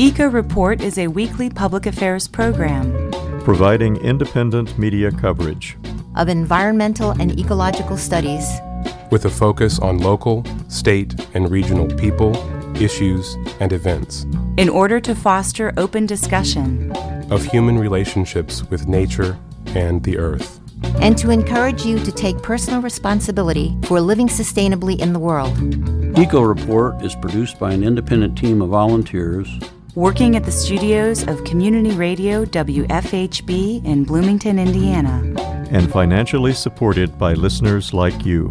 ECO Report is a weekly public affairs program providing independent media coverage of environmental and ecological studies with a focus on local, state, and regional people, issues, and events in order to foster open discussion of human relationships with nature and the earth, and to encourage you to take personal responsibility for living sustainably in the world. ECO Report is produced by an independent team of volunteers working at the studios of Community Radio WFHB in Bloomington, Indiana, and financially supported by listeners like you.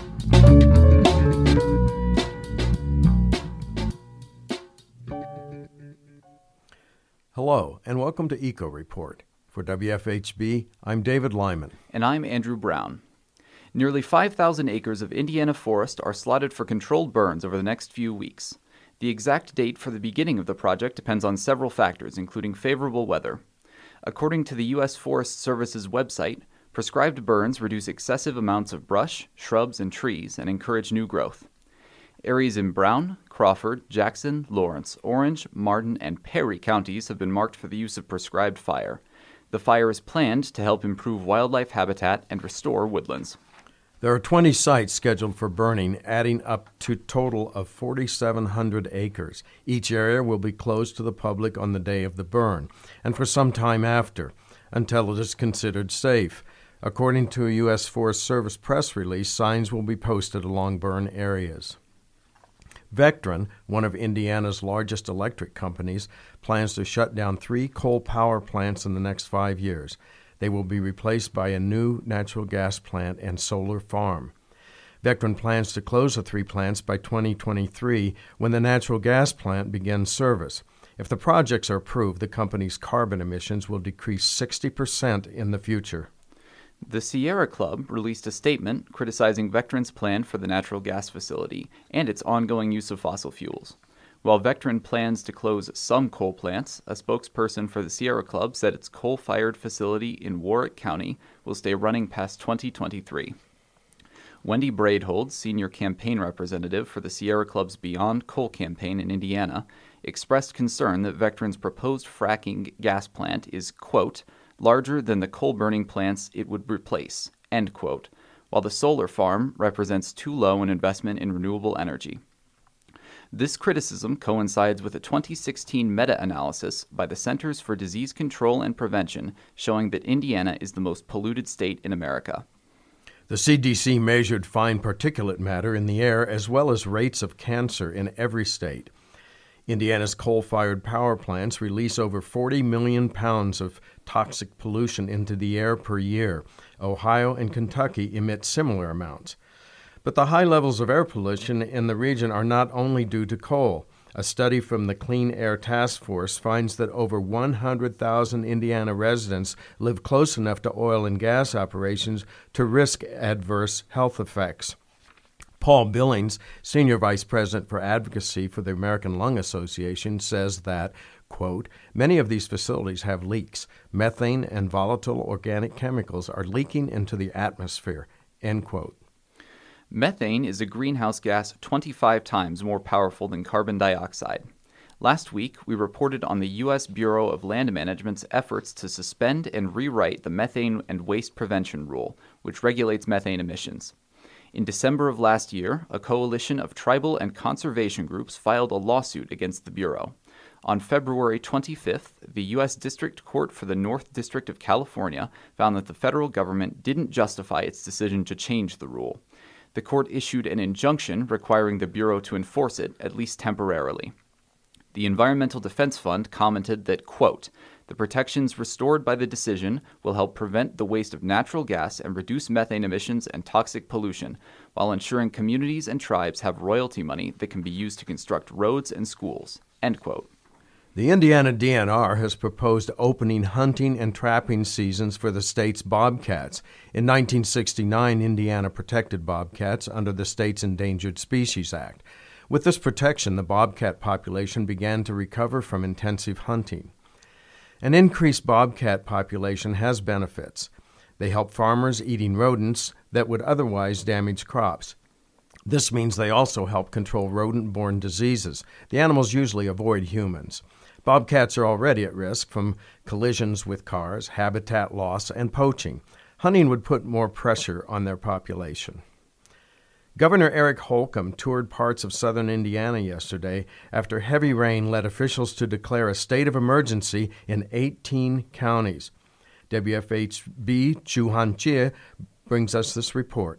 Hello, and welcome to ECO Report. For WFHB, I'm David Lyman. And I'm Andrew Brown. Nearly 5,000 acres of Indiana forest are slotted for controlled burns over the next few weeks. The exact date for the beginning of the project depends on several factors, including favorable weather. According to the U.S. Forest Service's website, prescribed burns reduce excessive amounts of brush, shrubs, and trees and encourage new growth. Areas in Brown, Crawford, Jackson, Lawrence, Orange, Martin, and Perry counties have been marked for the use of prescribed fire. The fire is planned to help improve wildlife habitat and restore woodlands. There are 20 sites scheduled for burning, adding up to a total of 4,700 acres. Each area will be closed to the public on the day of the burn, and for some time after, until it is considered safe. According to a U.S. Forest Service press release, signs will be posted along burn areas. Vectren, one of Indiana's largest electric companies, plans to shut down 3 coal power plants in the next 5 years. They will be replaced by a new natural gas plant and solar farm. Vectren plans to close the 3 plants by 2023 when the natural gas plant begins service. If the projects are approved, the company's carbon emissions will decrease 60% in the future. The Sierra Club released a statement criticizing Vectren's plan for the natural gas facility and its ongoing use of fossil fuels. While Vectren plans to close some coal plants, a spokesperson for the Sierra Club said its coal-fired facility in Warwick County will stay running past 2023. Wendy Braidhold, senior campaign representative for the Sierra Club's Beyond Coal campaign in Indiana, expressed concern that Vectren's proposed fracking gas plant is, quote, larger than the coal-burning plants it would replace, end quote, while the solar farm represents too low an investment in renewable energy. This criticism coincides with a 2016 meta-analysis by the Centers for Disease Control and Prevention showing that Indiana is the most polluted state in America. The CDC measured fine particulate matter in the air as well as rates of cancer in every state. Indiana's coal-fired power plants release over 40 million pounds of toxic pollution into the air per year. Ohio and Kentucky emit similar amounts. But the high levels of air pollution in the region are not only due to coal. A study from the Clean Air Task Force finds that over 100,000 Indiana residents live close enough to oil and gas operations to risk adverse health effects. Paul Billings, Senior Vice President for Advocacy for the American Lung Association, says that, quote, many of these facilities have leaks. Methane and volatile organic chemicals are leaking into the atmosphere, end quote. Methane is a greenhouse gas 25 times more powerful than carbon dioxide. Last week, we reported on the U.S. Bureau of Land Management's efforts to suspend and rewrite the Methane and Waste Prevention Rule, which regulates methane emissions. In December of last year, a coalition of tribal and conservation groups filed a lawsuit against the Bureau. On February 25th, the U.S. District Court for the North District of California found that the federal government didn't justify its decision to change the rule. The court issued an injunction requiring the Bureau to enforce it, at least temporarily. The Environmental Defense Fund commented that, quote, the protections restored by the decision will help prevent the waste of natural gas and reduce methane emissions and toxic pollution, while ensuring communities and tribes have royalty money that can be used to construct roads and schools, end quote. The Indiana DNR has proposed opening hunting and trapping seasons for the state's bobcats. In 1969, Indiana protected bobcats under the state's Endangered Species Act. With this protection, the bobcat population began to recover from intensive hunting. An increased bobcat population has benefits. They help farmers eating rodents that would otherwise damage crops. This means they also help control rodent-borne diseases. The animals usually avoid humans. Bobcats are already at risk from collisions with cars, habitat loss, and poaching. Hunting would put more pressure on their population. Governor Eric Holcomb toured parts of southern Indiana yesterday after heavy rain led officials to declare a state of emergency in 18 counties. WFHB Chu Han-Jie brings us this report.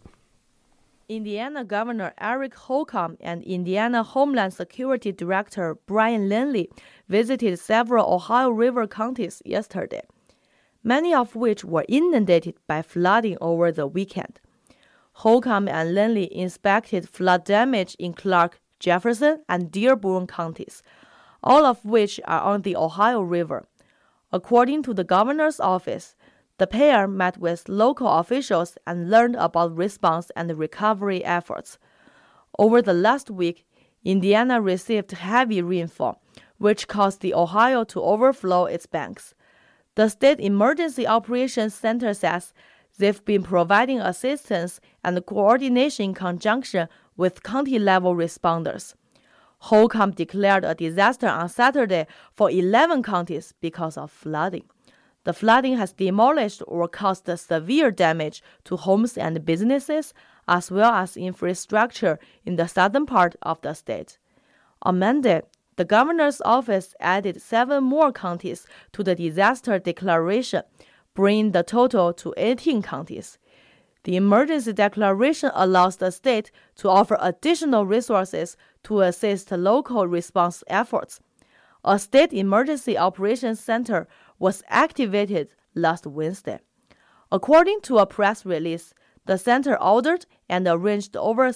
Indiana Governor Eric Holcomb and Indiana Homeland Security Director Brian Lindley visited several Ohio River counties yesterday, many of which were inundated by flooding over the weekend. Holcomb and Lindley inspected flood damage in Clark, Jefferson, and Dearborn counties, all of which are on the Ohio River. According to the governor's office, the pair met with local officials and learned about response and recovery efforts. Over the last week, Indiana received heavy rainfall, which caused the Ohio to overflow its banks. The State Emergency Operations Center says they've been providing assistance and coordination in conjunction with county-level responders. Holcomb declared a disaster on Saturday for 11 counties because of flooding. The flooding has demolished or caused severe damage to homes and businesses, as well as infrastructure in the southern part of the state. On Monday, the governor's office added 7 more counties to the disaster declaration, bringing the total to 18 counties. The emergency declaration allows the state to offer additional resources to assist local response efforts. A state emergency operations center was activated last Wednesday. According to a press release, the center ordered and arranged over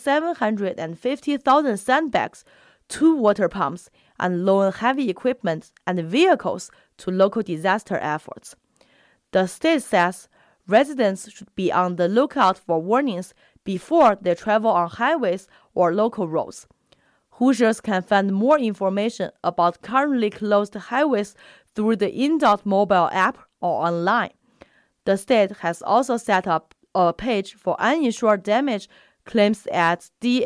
750,000 sandbags, 2 water pumps, and loaned heavy equipment and vehicles to local disaster efforts. The state says residents should be on the lookout for warnings before they travel on highways or local roads. Hoosiers can find more information about currently closed highways through the INDOT mobile app or online. The state has also set up a page for uninsured damage claims at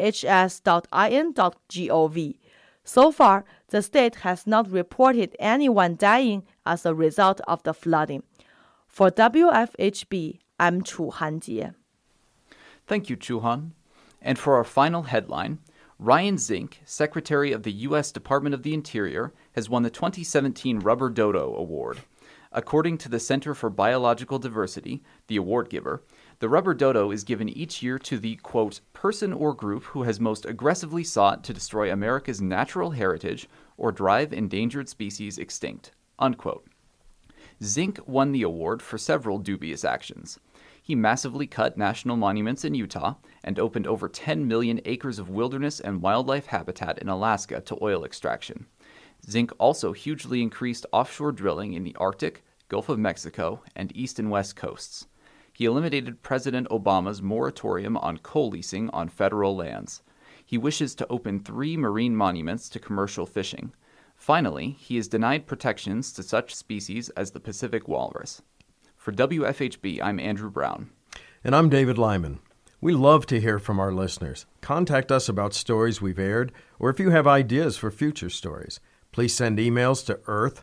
dhs.in.gov. So far, the state has not reported anyone dying as a result of the flooding. For WFHB, I'm Chu Han-Jie. Thank you, Chu Han. And for our final headline, Ryan Zink, Secretary of the U.S. Department of the Interior, has won the 2017 Rubber Dodo Award. According to the Center for Biological Diversity, the award giver, the Rubber Dodo is given each year to the, quote, person or group who has most aggressively sought to destroy America's natural heritage or drive endangered species extinct, unquote. Zink won the award for several dubious actions. He massively cut national monuments in Utah and opened over 10 million acres of wilderness and wildlife habitat in Alaska to oil extraction. Zink also hugely increased offshore drilling in the Arctic, Gulf of Mexico, and east and west coasts. He eliminated President Obama's moratorium on coal leasing on federal lands. He wishes to open 3 marine monuments to commercial fishing. Finally, he has denied protections to such species as the Pacific walrus. For WFHB, I'm Andrew Brown. And I'm David Lyman. We love to hear from our listeners. Contact us about stories we've aired, or if you have ideas for future stories, please send emails to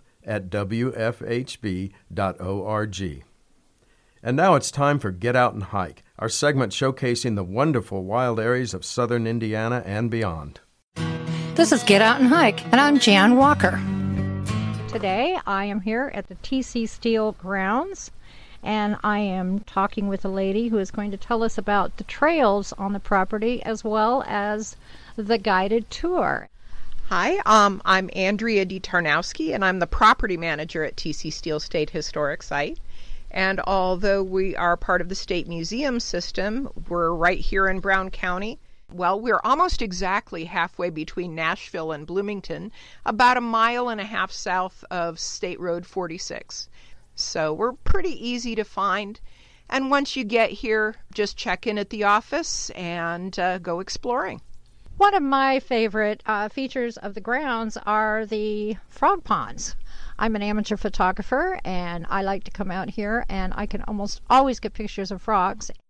earth@wfhb.org. And now it's time for Get Out and Hike, our segment showcasing the wonderful wild areas of southern Indiana and beyond. This is Get Out and Hike, and I'm Jan Walker. Today I am here at the TC Steel grounds, and I am talking with a lady who is going to tell us about the trails on the property as well as the guided tour. Hi, I'm Andrea D. Tarnowski, and I'm the property manager at TC Steel State Historic Site. And although we are part of the State Museum system, we're right here in Brown County. Well, we're almost exactly halfway between Nashville and Bloomington, about 1.5 miles south of State Road 46. So we're pretty easy to find. And once you get here, just check in at the office and go exploring. One of my favorite features of the grounds are the frog ponds. I'm an amateur photographer, and I like to come out here, and I can almost always get pictures of frogs.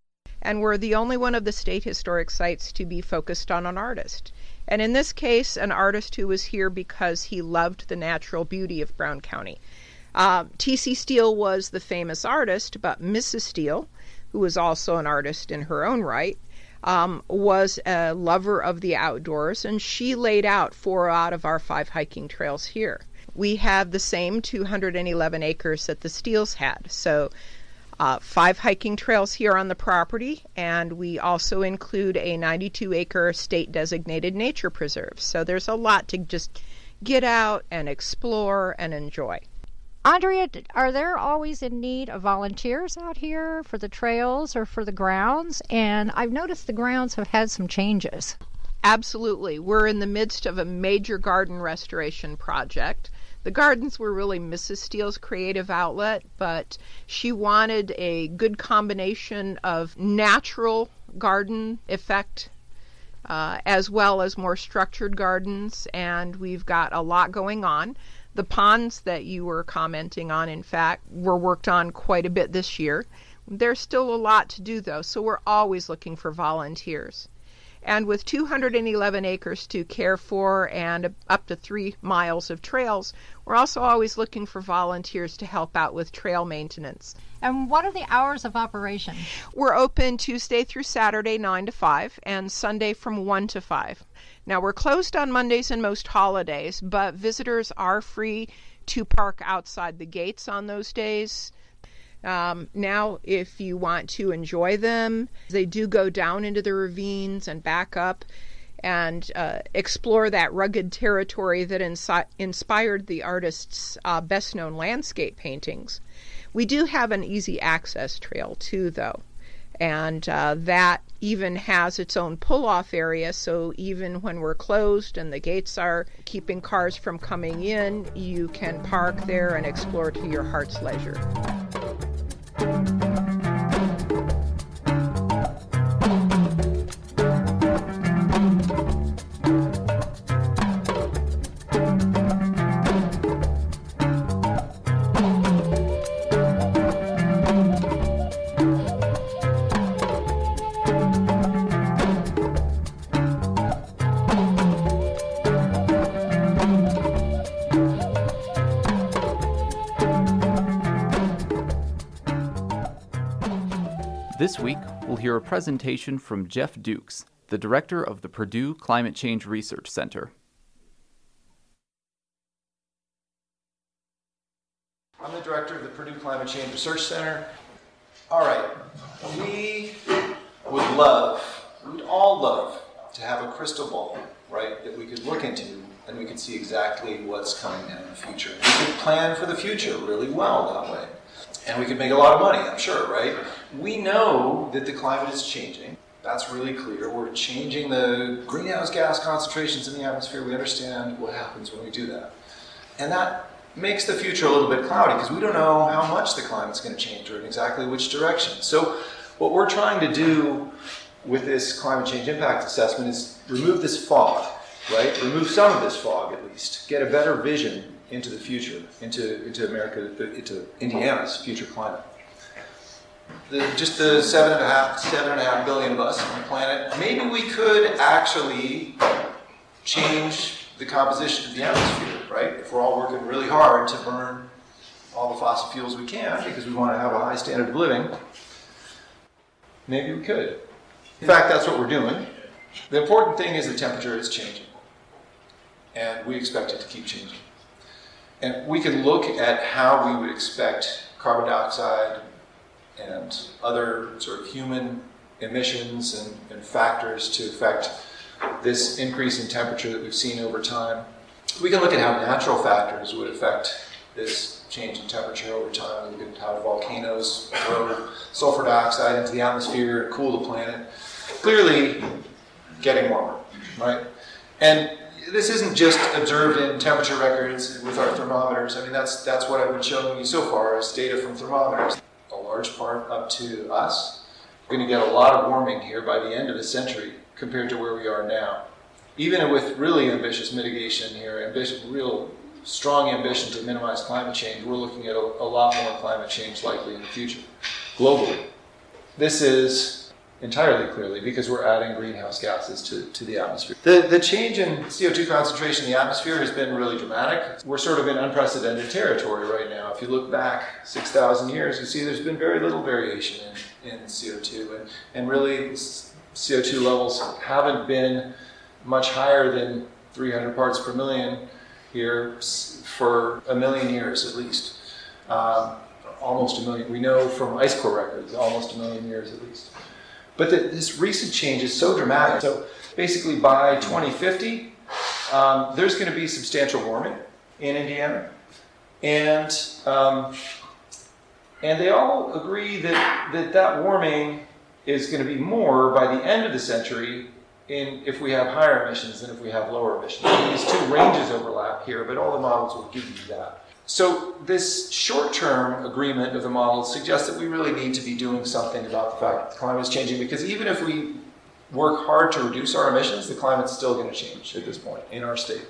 And we're the only one of the state historic sites to be focused on an artist. And in this case, an artist who was here because he loved the natural beauty of Brown County. T.C. Steele was the famous artist, but Mrs. Steele, who was also an artist in her own right, was a lover of the outdoors, and she laid out 4 out of our 5 hiking trails here. We have the same 211 acres that the Steeles had, so 5 hiking trails here on the property, and we also include a 92-acre state-designated nature preserve. So there's a lot to just get out and explore and enjoy. Andrea, are there always in need of volunteers out here for the trails or for the grounds? And I've noticed the grounds have had some changes. Absolutely. We're in the midst of a major garden restoration project. The gardens were really Mrs. Steele's creative outlet, but she wanted a good combination of natural garden effect as well as more structured gardens, and we've got a lot going on. The ponds that you were commenting on, in fact, were worked on quite a bit this year. There's still a lot to do, though, so we're always looking for volunteers. And with 211 acres to care for and up to 3 miles of trails, we're also always looking for volunteers to help out with trail maintenance. And what are the hours of operation? We're open Tuesday through Saturday, 9 to 5, and Sunday from 1 to 5. Now, we're closed on Mondays and most holidays, but visitors are free to park outside the gates on those days. Now, if you want to enjoy them, they do go down into the ravines and back up and explore that rugged territory that inspired the artist's best-known landscape paintings. We do have an easy access trail, too, though. And that even has its own pull-off area, so even when we're closed and the gates are keeping cars from coming in, you can park there and explore to your heart's leisure. This week, we'll hear a presentation from Jeff Dukes, the director of the Purdue Climate Change Research Center. I'm the director of the Purdue Climate Change Research Center. All right, we would all love to have a crystal ball, right, that we could look into and we could see exactly what's coming down in the future. We could plan for the future really well that way. And we could make a lot of money, I'm sure, right? We know that the climate is changing. That's really clear. We're changing the greenhouse gas concentrations in the atmosphere. We understand what happens when we do that. And that makes the future a little bit cloudy because we don't know how much the climate's going to change or in exactly which direction. So what we're trying to do with this climate change impact assessment is remove this fog, right? Remove some of this fog at least. Get a better vision into the future, into America, into Indiana's future climate. Just the 7.5 billion of us on the planet, maybe we could actually change the composition of the atmosphere, right? If we're all working really hard to burn all the fossil fuels we can because we want to have a high standard of living, maybe we could. In fact, that's what we're doing. The important thing is the temperature is changing, and we expect it to keep changing. And we can look at how we would expect carbon dioxide and other sort of human emissions and factors to affect this increase in temperature that we've seen over time. We can look at how natural factors would affect this change in temperature over time. We look at how volcanoes throw sulfur dioxide into the atmosphere and cool the planet. Clearly getting warmer, right? And this isn't just observed in temperature records with our thermometers. I mean, that's what I've been showing you so far is data from thermometers. A large part up to us. We're going to get a lot of warming here by the end of the century compared to where we are now. Even with really ambitious mitigation here, real strong ambition to minimize climate change, we're looking at a lot more climate change likely in the future, globally. This is entirely clearly, because we're adding greenhouse gases to the atmosphere. The change in CO2 concentration in the atmosphere has been really dramatic. We're sort of in unprecedented territory right now. If you look back 6,000 years, you see there's been very little variation in CO2, and really CO2 levels haven't been much higher than 300 parts per million here for 1 million years at least. Almost 1 million. We know from ice core records, almost 1 million years at least. But this recent change is so dramatic. So basically by 2050, there's going to be substantial warming in Indiana. And they all agree that warming is going to be more by the end of the century if we have higher emissions than if we have lower emissions. And these two ranges overlap here, but all the models will give you that. So this short-term agreement of the models suggests that we really need to be doing something about the fact that the climate is changing, because even if we work hard to reduce our emissions, the climate's still going to change at this point in our state.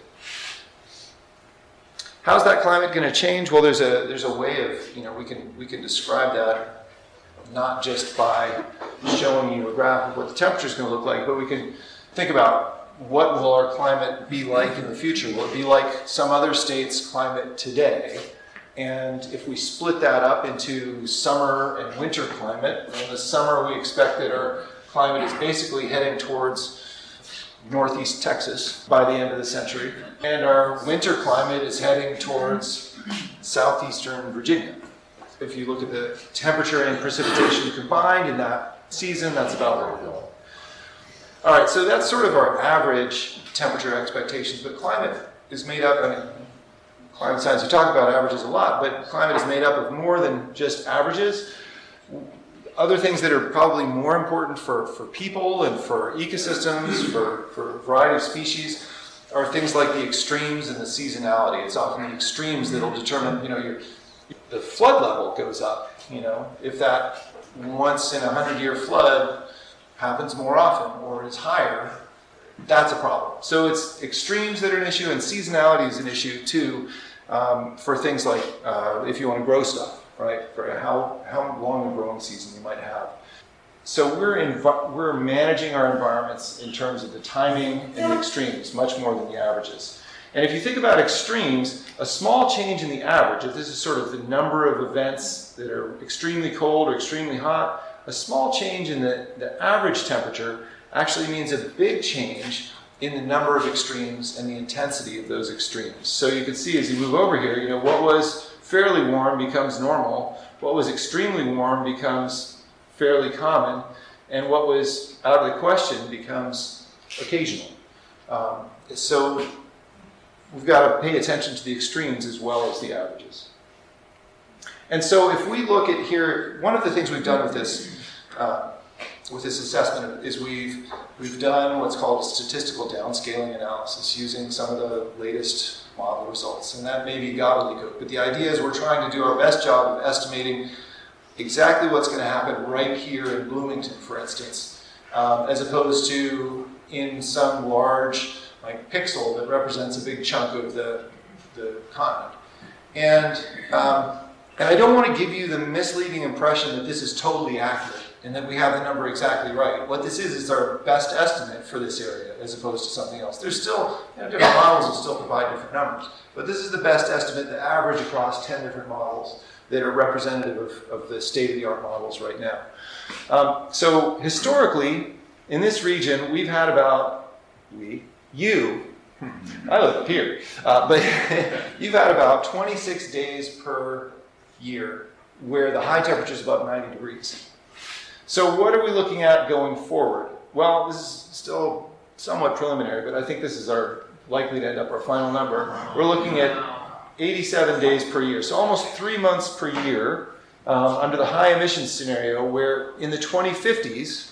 How's that climate going to change? Well, there's a way of, we can describe that not just by showing you a graph of what the temperature is going to look like, but we can think about what will our climate be like in the future? Will it be like some other state's climate today? And if we split that up into summer and winter climate, in the summer we expect that our climate is basically heading towards northeast Texas by the end of the century. And our winter climate is heading towards southeastern Virginia. If you look at the temperature and precipitation combined in that season, that's about where we're going. All right, so that's sort of our average temperature expectations, but climate is made up, climate science, we talk about averages a lot, but climate is made up of more than just averages. Other things that are probably more important for people and for ecosystems, for a variety of species, are things like the extremes and the seasonality. It's often the extremes that will determine, the flood level goes up. If that once in 100-year flood happens more often or is higher, that's a problem. So it's extremes that are an issue, and seasonality is an issue too, for things like if you want to grow stuff, right? For how long a growing season you might have. So we're managing our environments in terms of the timing and the extremes much more than the averages. And if you think about extremes, a small change in the average, if this is sort of the number of events that are extremely cold or extremely hot, a small change in the average temperature actually means a big change in the number of extremes and the intensity of those extremes. So you can see as you move over here, what was fairly warm becomes normal, what was extremely warm becomes fairly common, and what was out of the question becomes occasional. So we've got to pay attention to the extremes as well as the averages. And so if we look at here, one of the things we've done with this assessment is we've done what's called a statistical downscaling analysis using some of the latest model results. And that may be gobbledygook, but the idea is we're trying to do our best job of estimating exactly what's going to happen right here in Bloomington, for instance, as opposed to in some large pixel that represents a big chunk of the continent. And I don't want to give you the misleading impression that this is totally accurate and that we have the number exactly right. What this is our best estimate for this area as opposed to something else. There's still, different models will still provide different numbers, but this is the best estimate, the average across 10 different models that are representative of the state-of-the-art models right now. So historically, in this region, we've had about, I live up here, but you've had about 26 days per year where the high temperature is above 90 degrees. So what are we looking at going forward? Well, this is still somewhat preliminary, but I think this is likely to end up our final number. We're looking at 87 days per year, so almost 3 months per year under the high emissions scenario, where in the 2050s,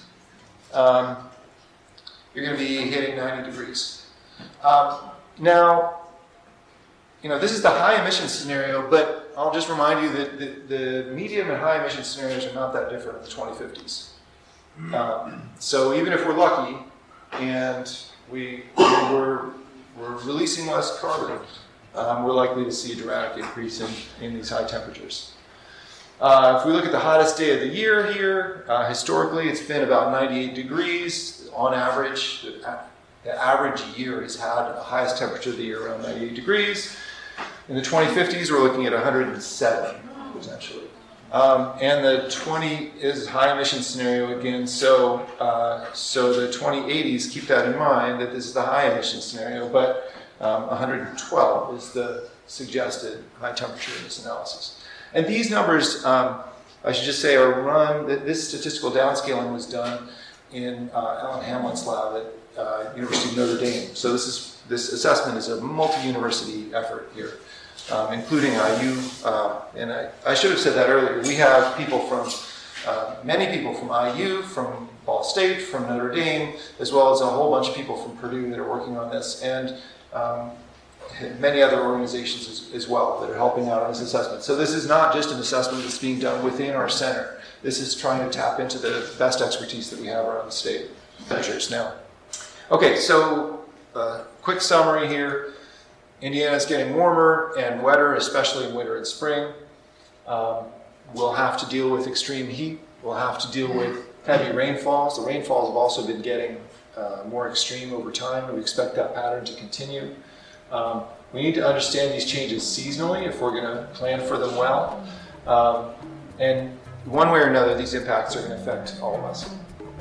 you're going to be hitting 90 degrees. Now, this is the high emission scenario, but I'll just remind you that the medium and high emission scenarios are not that different in the 2050s. So even if we're lucky and we're releasing less carbon, we're likely to see a dramatic increase in these high temperatures. If we look at the hottest day of the year here, historically it's been about 98 degrees on average. The average year has had the highest temperature of the year around 98 degrees. In the 2050s, we're looking at 107, potentially. And the 20 is high emission scenario again, so the 2080s, keep that in mind, that this is the high emission scenario, but 112 is the suggested high temperature in this analysis. And these numbers, I should just say, are run, this statistical downscaling was done in Alan Hamlin's lab at University of Notre Dame. So this assessment is a multi-university effort here, including IU. And I should have said that earlier. We have people from, many people from IU, from Ball State, from Notre Dame, as well as a whole bunch of people from Purdue that are working on this, and many other organizations as well that are helping out on this assessment. So this is not just an assessment that's being done within our center. This is trying to tap into the best expertise that we have around the state. Measures now. Okay, so quick summary here. Indiana's getting warmer and wetter, especially in winter and spring. We'll have to deal with extreme heat. We'll have to deal with heavy rainfalls. The rainfalls have also been getting more extreme over time, and we expect that pattern to continue. We need to understand these changes seasonally if we're going to plan for them well. And one way or another, these impacts are going to affect all of us.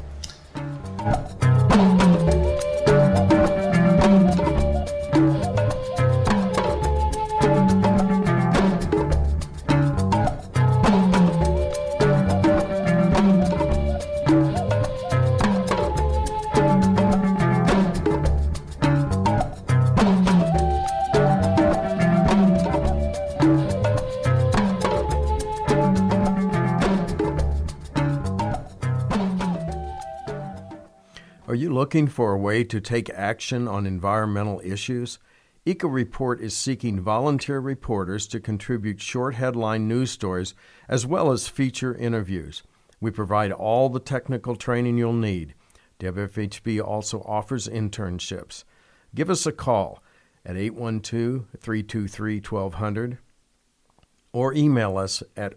Are you looking for a way to take action on environmental issues? EcoReport is seeking volunteer reporters to contribute short headline news stories as well as feature interviews. We provide all the technical training you'll need. WFHB also offers internships. Give us a call at 812-323-1200 or email us at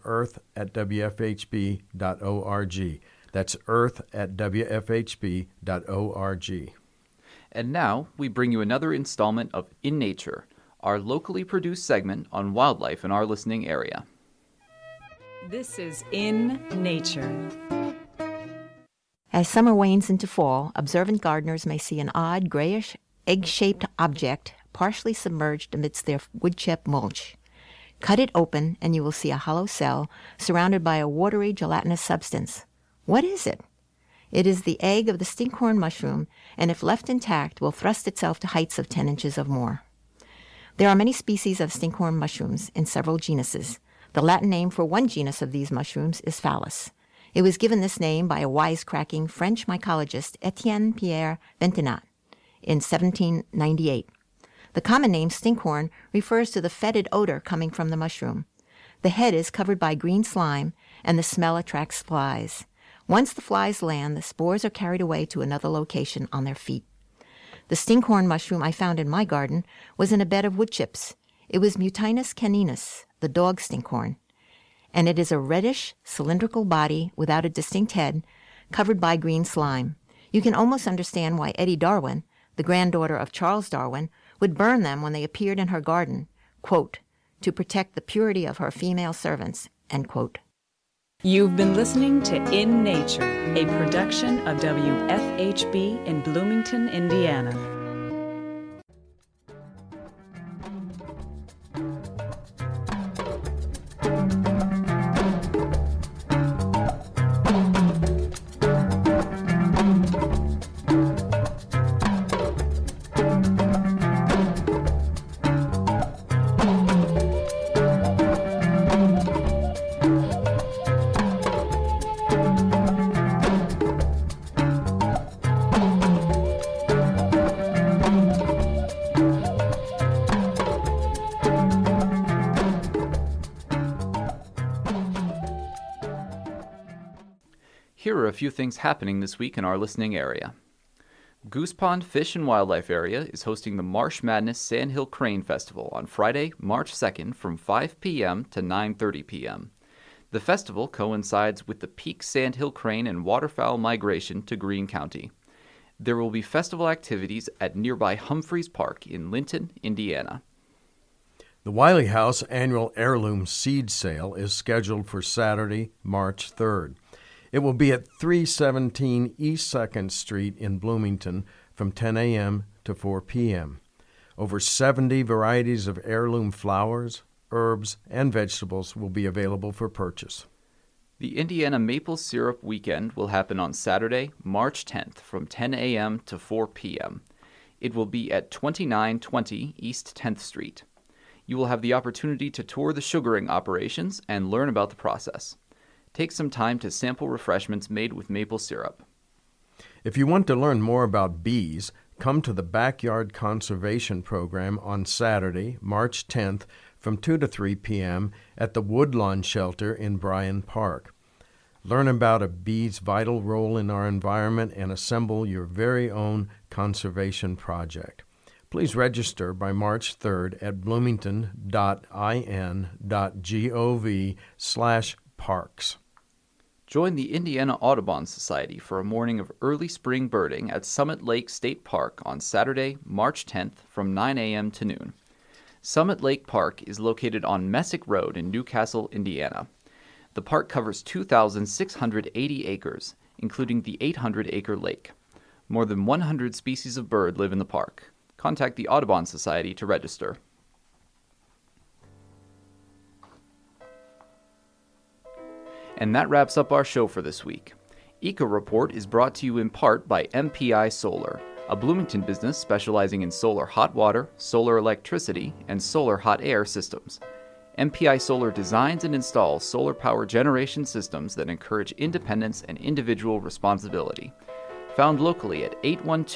earth@wfhb.org. That's earth@wfhb.org. And now we bring you another installment of In Nature, our locally produced segment on wildlife in our listening area. This is In Nature. As summer wanes into fall, observant gardeners may see an odd grayish, egg-shaped object partially submerged amidst their woodchip mulch. Cut it open and you will see a hollow cell surrounded by a watery gelatinous substance. What is it? It is the egg of the stinkhorn mushroom, and if left intact, will thrust itself to heights of 10 inches or more. There are many species of stinkhorn mushrooms in several genuses. The Latin name for one genus of these mushrooms is Phallus. It was given this name by a wisecracking French mycologist, Etienne Pierre Bentenat, in 1798. The common name stinkhorn refers to the fetid odor coming from the mushroom. The head is covered by green slime, and the smell attracts flies. Once the flies land, the spores are carried away to another location on their feet. The stinkhorn mushroom I found in my garden was in a bed of wood chips. It was Mutinus caninus, the dog stinkhorn, and it is a reddish, cylindrical body without a distinct head, covered by green slime. You can almost understand why Ettie Darwin, the granddaughter of Charles Darwin, would burn them when they appeared in her garden, quote, to protect the purity of her female servants, end quote. You've been listening to In Nature, a production of WFHB in Bloomington, Indiana. Here are a few things happening this week in our listening area. Goose Pond Fish and Wildlife Area is hosting the Marsh Madness Sandhill Crane Festival on Friday, March 2nd from 5 p.m. to 9:30 p.m. The festival coincides with the peak sandhill crane and waterfowl migration to Greene County. There will be festival activities at nearby Humphreys Park in Linton, Indiana. The Wiley House annual heirloom seed sale is scheduled for Saturday, March 3rd. It will be at 317 East 2nd Street in Bloomington from 10 a.m. to 4 p.m. Over 70 varieties of heirloom flowers, herbs, and vegetables will be available for purchase. The Indiana Maple Syrup Weekend will happen on Saturday, March 10th from 10 a.m. to 4 p.m. It will be at 2920 East 10th Street. You will have the opportunity to tour the sugaring operations and learn about the process. Take some time to sample refreshments made with maple syrup. If you want to learn more about bees, come to the Backyard Conservation Program on Saturday, March 10th from 2 to 3 p.m. at the Woodlawn Shelter in Bryan Park. Learn about a bee's vital role in our environment and assemble your very own conservation project. Please register by March 3rd at bloomington.in.gov/parks. Join the Indiana Audubon Society for a morning of early spring birding at Summit Lake State Park on Saturday, March 10th from 9 a.m. to noon. Summit Lake Park is located on Messick Road in Newcastle, Indiana. The park covers 2,680 acres, including the 800-acre lake. More than 100 species of bird live in the park. Contact the Audubon Society to register. And that wraps up our show for this week. Eco Report is brought to you in part by MPI Solar, a Bloomington business specializing in solar hot water, solar electricity, and solar hot air systems. MPI Solar designs and installs solar power generation systems that encourage independence and individual responsibility. Found locally at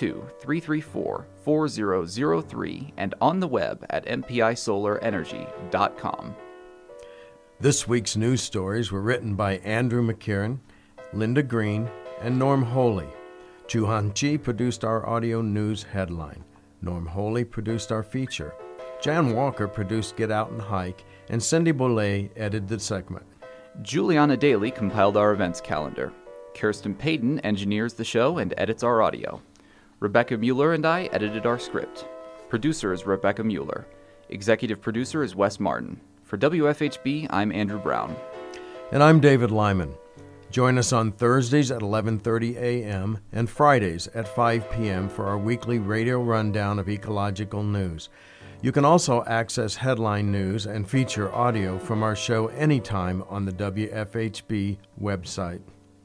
812-334-4003 and on the web at mpisolarenergy.com. This week's news stories were written by Andrew McKieran, Linda Green, and Norm Holy. Chuhan Chi produced our audio news headline. Norm Holy produced our feature. Jan Walker produced Get Out and Hike, and Cindy Boulay edited the segment. Juliana Daly compiled our events calendar. Kirsten Payton engineers the show and edits our audio. Rebecca Mueller and I edited our script. Producer is Rebecca Mueller. Executive producer is Wes Martin. For WFHB, I'm Andrew Brown. And I'm David Lyman. Join us on Thursdays at 11:30 a.m. and Fridays at 5 p.m. for our weekly radio rundown of ecological news. You can also access headline news and feature audio from our show anytime on the WFHB website.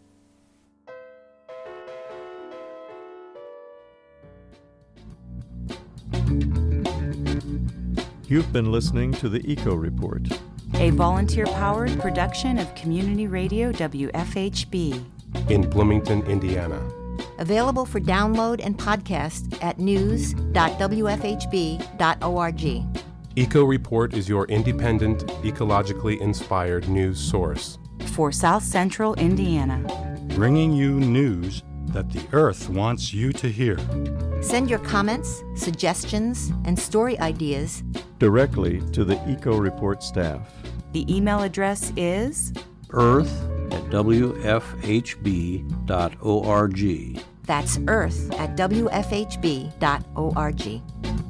You've been listening to the Eco Report, a volunteer-powered production of Community Radio WFHB in Bloomington, Indiana. Available for download and podcast at news.wfhb.org. Eco Report is your independent, ecologically inspired news source for South Central Indiana, bringing you news that the Earth wants you to hear. Send your comments, suggestions, and story ideas directly to the Eco Report staff. The email address is earth@wfhb.org. That's earth@wfhb.org.